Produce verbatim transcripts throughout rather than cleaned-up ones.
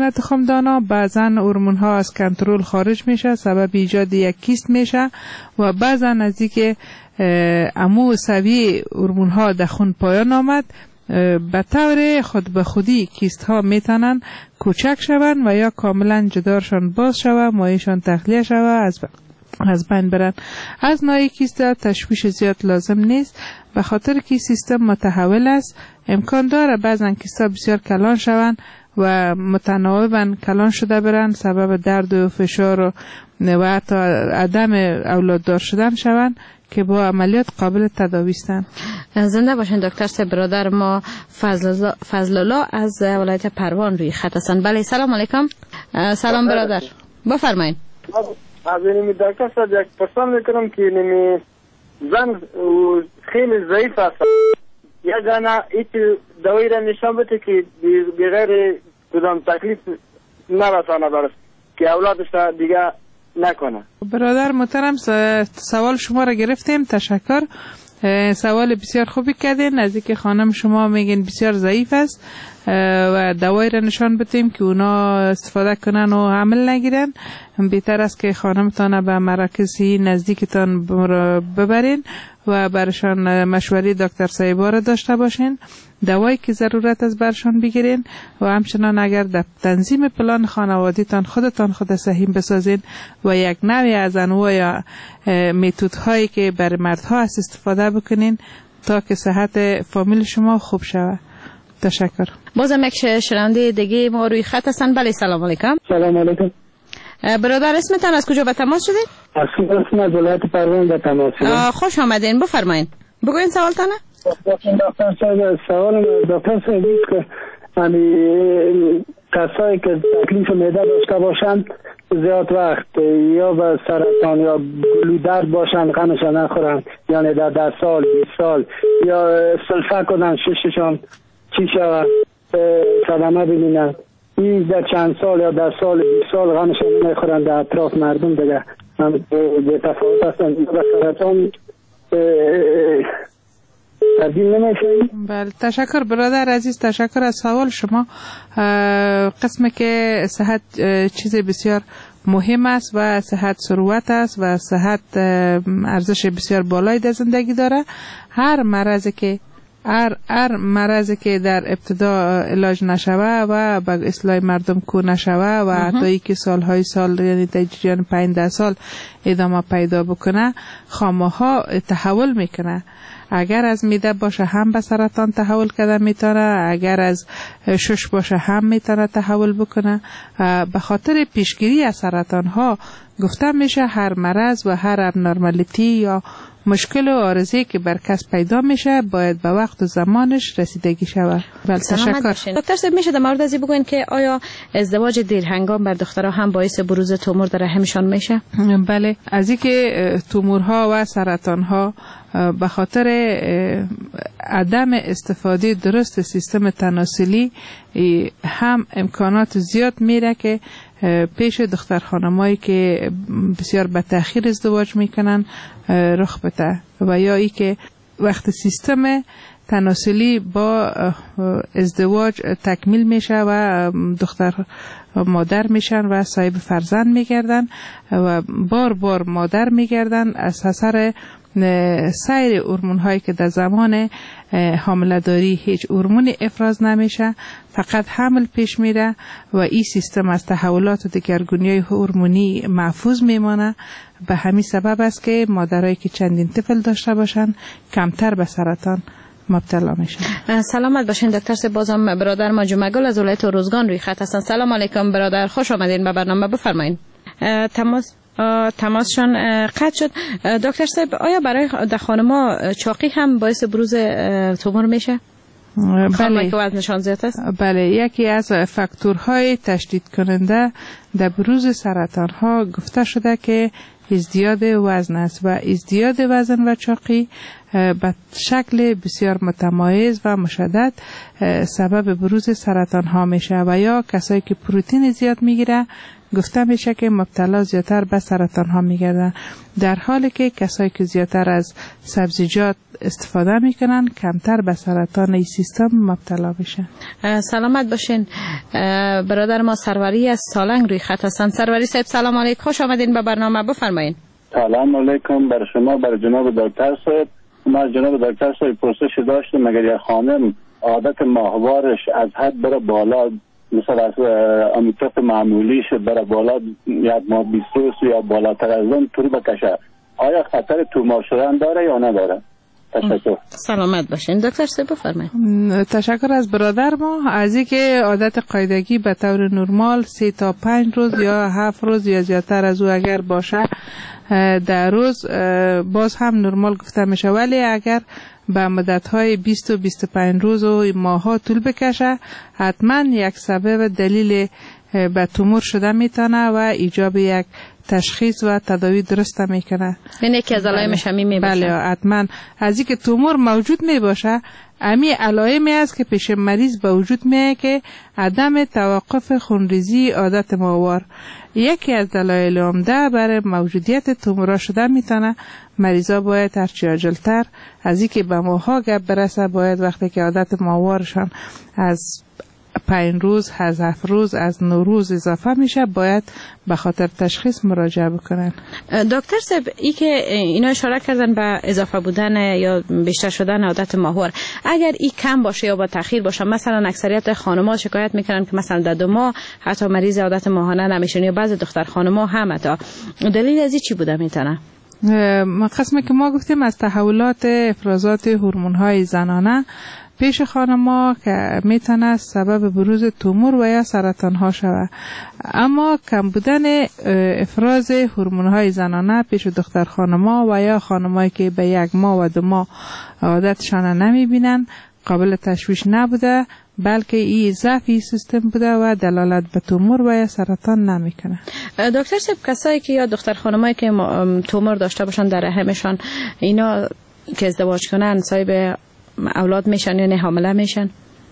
میکنه تخمدانا، بعضا هورمون ها از کنترل خارج میشه، سبب ایجاد یک کیست میشه و بعضا نزدیک امو سوی هورمون ها در خون پایان آمد، به طور خود به خودی کیست ها میتونن کوچک شوند و یا کاملا جدارشان باز شوه، مایشان تخلیه شوه، از از بین برن. از نوع کیست تشویش زیاد لازم نیست، به خاطر که سیستم متحول است. امکان داره بعضن کیست ها بسیار کلان شوند و متناوبا کلان شده برن، سبب درد و فشار و, و حتی عدم اولاددار شدن شوند که با عملیات قابل تداوی هستند. زنده باشین دکتر صاحب. برادر ما فضل فضل الله از ولایت پروان روی خط هستند. بله سلام علیکم. سلام برادر، بفرمایید. از اینمی دکتر صاحب یک پرسان میکنم که اینمی زن خیلی ضعیف است، یک دانه ایت دوایی را نشان بده که بغیر کدام تکلیف نرسانه برست که اولادش دیگه نکنه. برادر محترم، سوال شما را گرفتیم، تشکر. سوال بسیار خوبی کردین. نزدیک خانم شما میگین بسیار ضعیف است و دوایی را نشان بدیم که اونا استفاده کنن و عمل نگیرن. بهتر است که خانمتان به مراکزی نزدیکتان ببرین و برشان مشوری دکتر صاحبا را داشته باشین، دوایی که ضرورت است برشان بگیرین و همچنان اگر در تنظیم پلان خانوادیتان خودتان خود صحیح بسازین و یک نوعی از انواع یا میتود هایی که بر مردها است استفاده بکنین تا که صحت فامیل شما خوب شود. تشکر. بازم یک شنونده دیگه ما روی خط هستن. بله سلام علیکم. سلام علیکم. برادر اسمتان از کجا به تماس شدید؟ اسم از ولایت پروان به تماس شدید. خوش آمدین، بفرمایید. بگوین سوالتانه. دکتر صاحب، سوال دکتر صاحب است که یعنی کسایی که تکلیف معده داشته باشند زیاد وقت یا به سرطان یا گلودرد باشند غمش نخورند، یعنی در ده سال بیست سال یا سلفه کنن شششان چی شود صدمه ببینن، این در چند سال یا در سال بیست سال غمش نخورند در اطراف مردم دیگه به تفاوت هستند به سرطان تبدیل نمیشه. بله تشکر برادر عزیز، تشکر از سوال شما. قسم که صحت چیز بسیار مهم است و صحت ثروت است و صحت ارزش بسیار بالایی در زندگی داره. هر مرضی که هر هر مرضی که در ابتدا علاج نشوه و به اصلاح مردم کو نشوه و حتی که سالهای سال یعنی در جریان پنج ده سال ادامه پیدا بکنه خامه‌ها تحول میکنه. اگر از میده باشه هم به سرطان تحول کرده میتونه، اگر از شش باشه هم میتونه تحول بکنه. به خاطر پیشگیری از سرطان ها گفته میشه هر مرض و هر ابنورمالیتی یا مشکل و عارضه‌ای که بر کس پیدا میشه باید به وقت و زمانش رسیدگی شود. بله تشکر. دکتر صاحب میشه در مورد ازی بگوین که آیا ازدواج دیر هنگام بر دخترها هم باعث بروز تومور در رحمشان میشه؟ بله، از اینکه تومورها و سرطانها به خاطر عدم استفاده درست سیستم تناسلی هم امکانات زیاد میره که پیش دختر خانمایی که بسیار به تأخیر ازدواج میکنن رخ بده و یا ای که وقت سیستم تناسلی با ازدواج تکمیل میشه و دختر مادر میشن و صاحب فرزند میگردن و بار بار مادر میگردن از اثر سایر هورمون هایی که در زمان حامله داری هیچ هورمونی افراز نمیشه، فقط حمل پیش میره و این سیستم از تحولات دگرگونی هورمونی محفوظ میمانه. به همین سبب است که مادرایی که چندین طفل داشته باشن کمتر به سرطان مبتلا میشن. سلامت باشین دکتر صاحب. بازم برادر ما جمعگل از ولایت روزگان روی خط هستن. سلام علیکم برادر، خوش آمدین به برنامه، بفرمایید. تماس تماسشان قطع شد. دکتر صاحب آیا برای خانم‌ها چاقی هم باعث بروز تومور میشه؟ بله که وزنشان زیاد است. بله، یکی از فاکتورهای تشدید کننده در بروز سرطان ها گفته شده که ازدیاد وزن است و ازدیاد وزن و چاقی به شکل بسیار متمایز و مشدد سبب بروز سرطان ها میشه و یا کسایی که پروتئین زیاد میگیره گفته میشه که مبتلا زیادتر به سرطان ها میگردن، در حالی که کسایی که زیادتر از سبزیجات استفاده میکنن کمتر به سرطان این سیستم مبتلا میشن. سلامت باشین. برادر ما سروری از سالنگ روی خط هستند. سروری صاحب سلام علیکم، خوش آمدین به برنامه، بفرمایین. سلام علیکم بر شما، بر جناب دکتر صاحب. ما جناب دکتر صاحب پرسش داشتیم مگر یک خانم عادت ماهوارش از حد بره بالا، مثلا از امیتاف معمولیش بره بالا یک ماه بیست روز یا بالاتر از اون طول بکشه، آیا خطر تومور شدن داره یا نداره؟ تشکر. سلامت باشین. دکتر صاحب بفرمایید. تشکر از برادر ما. از اینکه عادت قاعدگی به طور نرمال سه تا پنج روز یا هفت روز یا زیادتر از او اگر باشه در روز باز هم نرمال گفته میشه، ولی اگر به مدت‌های بیست و بیست و پنج روز و ماه‌ها طول بکشه حتما یک سبب دلیل به تومور شده میتونه و ایجاب یک تشخیص و تداوی درست میکنه. یعنی یکی از علائمش همین می باشه. بله حتما. از اینکه تومور موجود می باشه امی علائمی است که پیش مریض به وجود میه که عدم توقف خونریزی عادت ماهوار یکی از دلایل عمده برای موجودیت تومورا شده میتونه. مریضا باید هرچی عاجلتر از اینکه به ماها گپ برسه باید وقتی که عادت ماهوارشان از پنج روز، از هفت روز، از نه روز اضافه میشه باید به خاطر تشخیص مراجعه بکنن. دکتر صاحب ای که اینا اشاره کردن به اضافه بودن یا بیشتر شدن عادت ماهوار، اگر ای کم باشه یا با تاخیر باشه، مثلا اکثریت خانم‌ها شکایت میکنن که مثلا در دو ماه حتی مریض عادت ماهانه نمیشن یا بعضی دختر خانم‌ها هم حتی، دلیل از این چی بوده میتونه؟ قسمی که ما گفتیم از تحولات افرازات هورمون‌های زنانه پیش خانم‌ها که میتونه سبب بروز تومور و یا سرطان ها شود، اما کم بودن افراز هورمون‌های زنانه پیش دختر خانم‌ها و یا خانم‌هایی که به یک ماه و دو ماه عادتشان نمیبینن قابل تشویش نبوده، بلکه این ضعفی سیستم بوده و دلالت به تومور و یا سرطان نمیکنه. دکتر صاحب کسایی که یا دختر خانمایی که تومور داشته باشن در رحمشان، اینا که ازدواج کنن صاحب اولاد میشن یا نه حامله میشن؟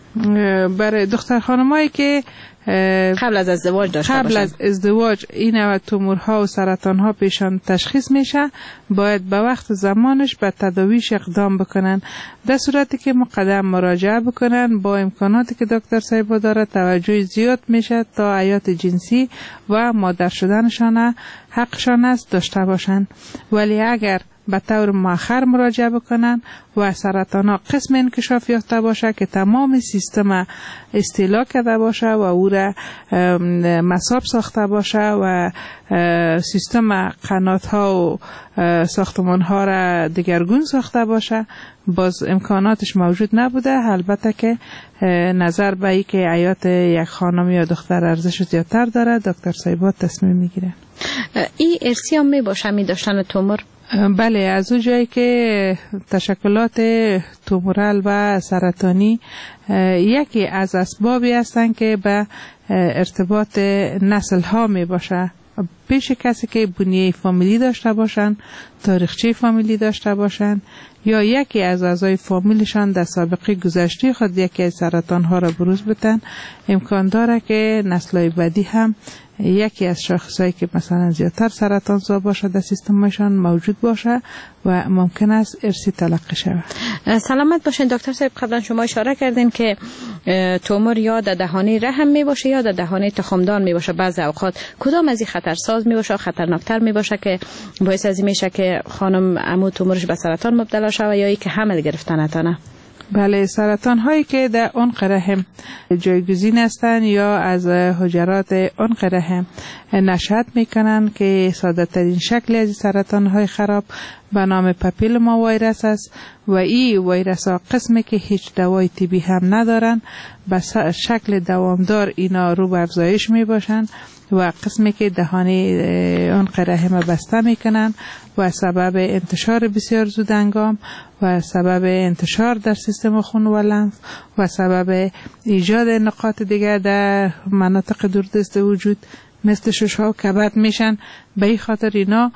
برای دختر خانمایی که قبل از ازدواج داشته قبل باشن. از ازدواج این نوع تومورها و سرطانها پیشان تشخیص میشه باید به وقت زمانش به تداویش اقدام بکنن، در صورتی که مقدم مراجعه بکنن با امکاناتی که دکتر صاحب داره توجه زیاد میشه تا حیات جنسی و مادر شدنشان حقشان است داشته باشن. ولی اگر به طور مؤخر مراجعه بکنن و سرطان ها قسم انکشاف یافته باشه که تمام سیستم استیلا کرده باشه و او را مصاب ساخته باشه و سیستم قنات ها و ساختمان ها را دگرگون ساخته باشه، باز امکاناتش موجود نبوده. البته که نظر به ای که حیات یک خانم یا دختر ارزش زیادتر داره دکتر صاحبات تصمیم میگیره. این ارثی هم می باشه می داشتن تومور؟ بله، از اون جایی که تشکلات تومورال و سرطانی یکی از اسبابی هستند که به ارتباط نسل ها می باشه. پیش کسی که بنیه فامیلی داشته باشن، تاریخچه فامیلی داشته باشن یا یکی از اعضای فامیلشان در سابقه گذشته خود یکی از سرطان ها را بروز بدن، امکان داره که نسل‌های بعدی هم یکی از شاخصایی که مثلا زیادتر سرطان زا باشه در سیستمشان موجود باشه و ممکن است ارثی تلقی شود. سلامت باشین دکتر صاحب. قبلا شما اشاره کردین که تومور یا در دهانه رحم می باشه یا در دهانه تخمدان می باشه. بعضی اوقات کدام از این خطرساز می باشه، خطرناکتر می باشه که باعث از این میشه که خانم عمو تومورش به سرطان مبتلا شود یا ای که حمل گرفتن نتونه؟ بله، سرطان هایی که در عنق رحم جایگزین هستند یا از حجرات عنق رحم نشأت میکنن که ساده ترین شکلی از سرطان های خراب به نام پاپیلوما ویروس است و این ویروس ها قسمی که هیچ دوای طبی هم ندارن به شکل دوامدار اینا رو به افزایش می باشن و قسمی که دهانه عنق رحم بسته میکنن و سبب انتشار بسیار زودهنگام و سبب انتشار در سیستم خون و لنف و سبب ایجاد نقاط دیگر در مناطق دوردست وجود مثل ششها و کبد میشن. به این خاطر اینا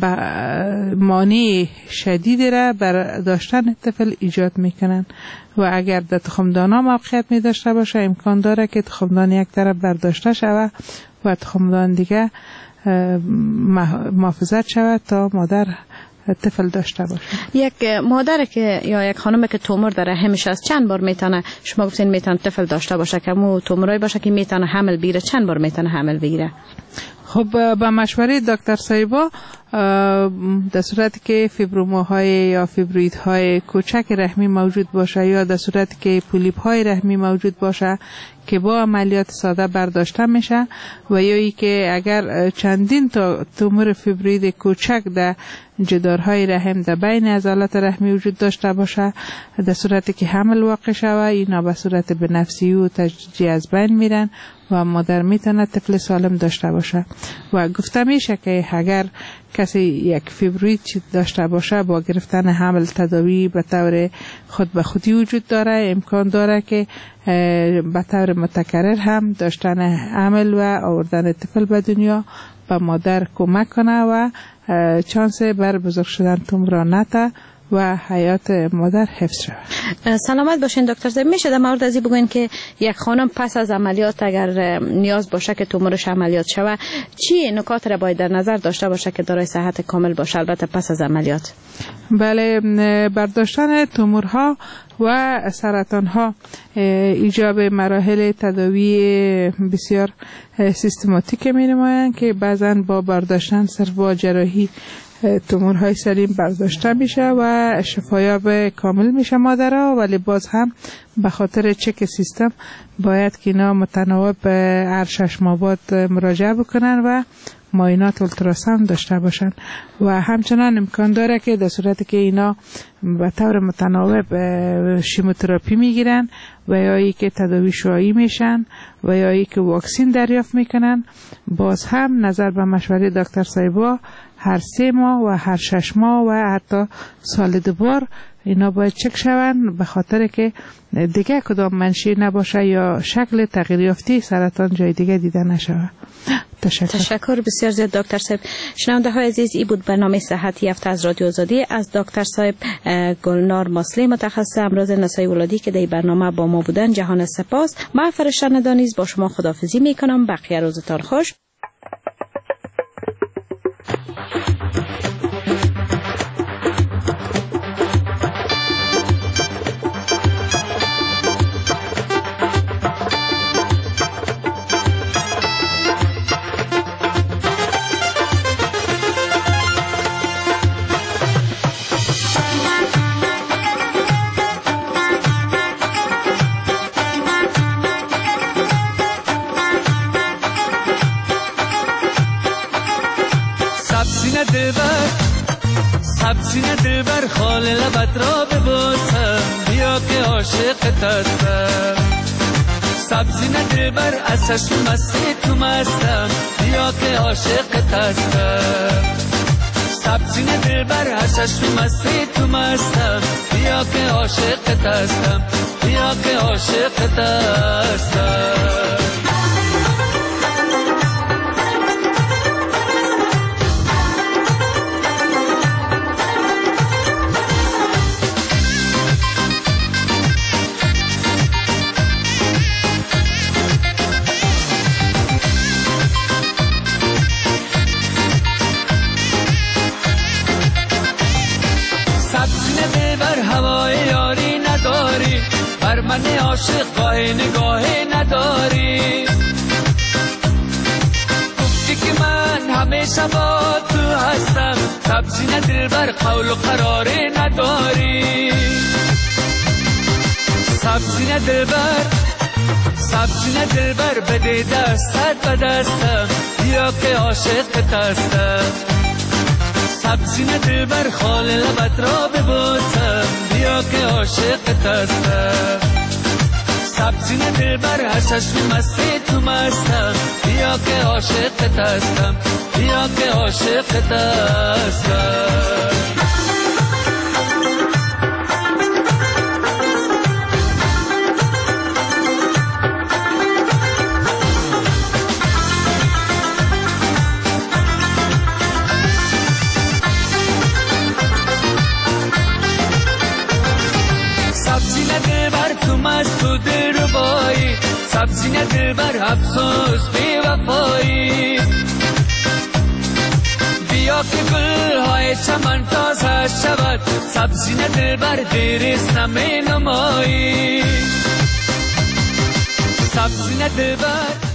مانع شدیدی را بر داشتن طفل ایجاد میکنن و اگر در تخمدانا موقعیت می داشته باشه امکان داره که تخمدان یک طرف برداشته شود و تخمدان دیگه محافظت شود تا مادر طفل داشته باشه. یک مادر که یا یک خانم که تومور در رحمش است چند بار میتونه، شما گفتین میتونه طفل داشته باشه، که مو تومورای باشه که میتونه حمل بگیره، چند بار میتونه حمل بگیره؟ خب با مشوره دکتر صاحبا در صورتی که فیبروماهای یا فیبرویدهای کوچک رحمی موجود باشه یا در صورتی که پولیپ های رحمی موجود باشه که با عملیات ساده برداشته میشه و یا ای که اگر چندین تا تومور فیبروید کوچک در جدارهای رحم در بین عضلات رحمی وجود داشته باشه، در صورتی که حمل واقع شوه اینا به صورت به نفسی و تدریجی از بین میرن و مادر میتونه طفل سالم داشته باشه. و گفته میشه که اگر کسی یک فیبروید داشته باشه با گرفتن حمل تداوی به طور خود به خودی وجود داره، امکان داره که به طور متکرر هم داشتن حمل و آوردن طفل به دنیا به مادر کمک کنه و چانس بر بزرگ شدن تومور نته و حیات مادر حفظ شود. سلامت باشین دکتر صاحب. میشه در مورد ازی بگوین که یک خانم پس از عملیات اگر نیاز باشه که تومورش عملیات شوه چی نکات را باید در نظر داشته باشه که دارای صحت کامل باشه، البته پس از عملیات؟ بله، برداشتن تومورها و سرطانها ایجاب مراحل تداوی بسیار سیستماتیک می نمایند که بعضا با برداشتن صرف با جراحی تومورهای سلیم برداشته میشه و شفایاب کامل میشه مادرها، ولی باز هم به خاطر چک سیستم باید که اینا متناوب هر شش ماه بعد مراجعه بکنن و معاینات اولتراساوند داشته باشن و همچنان امکان داره که در صورتی که اینا به طور متناوب شیموتراپی میگیرن و یا ای که تداوی شعاعی میشن و یا ای که واکسین دریافت میکنن، باز هم نظر به مشوره دکتر صاحبا هر سه ماه و هر شش ماه و حتی سال دوبار اینا باید چک شوند به خاطر که دیگه کدام منشی نباشه یا شکل تغییر یافته سرطان جای دیگه دیده نشود. تشکر. تشکر بسیار زیاد دکتر صاحب. شنونده های عزیز، این بود برنامه صحتی هفته از رادیو آزادی از دکتر صاحب گلنار ماسلی متخصص امراض نسای ولادی که در برنامه با ما بودن. جهان سپاس. من فرشته ندانیز با شما خداحافظی میکنم. بقیه روزتان خوش. سینه دلبر خال لبت را ببوسم، بیا که عاشقت هستم. سبزینه دلبر از چشم مستی تو مستم، بیا که عاشقت هستم. سبزینه دلبر از چشم مستی تو مستم، بیا که عاشقت هستم، بیا که عاشقت هستم. بر من عاشق قاه نگاهی نداری، گفتی که من همیشه با تو هستم، سبزینه دلبر قول و قراری نداری. سبزینه دلبر سبزینه دلبر بده دستت به دستم، بیا که عاشقت هستم. سبزینه دلبر خال لبت را ببوسم، بیا که عاشقت هستم. سبزینه دلبر هر چشم مستی تو مستم، بیا که عاشقت هستم، بیا که عاشقت هستم. دلبر افسوس بی وفایی بیا که گل های چمن تازه شود سبزی دلبر دیریست نمی نمایی سبزی دلبر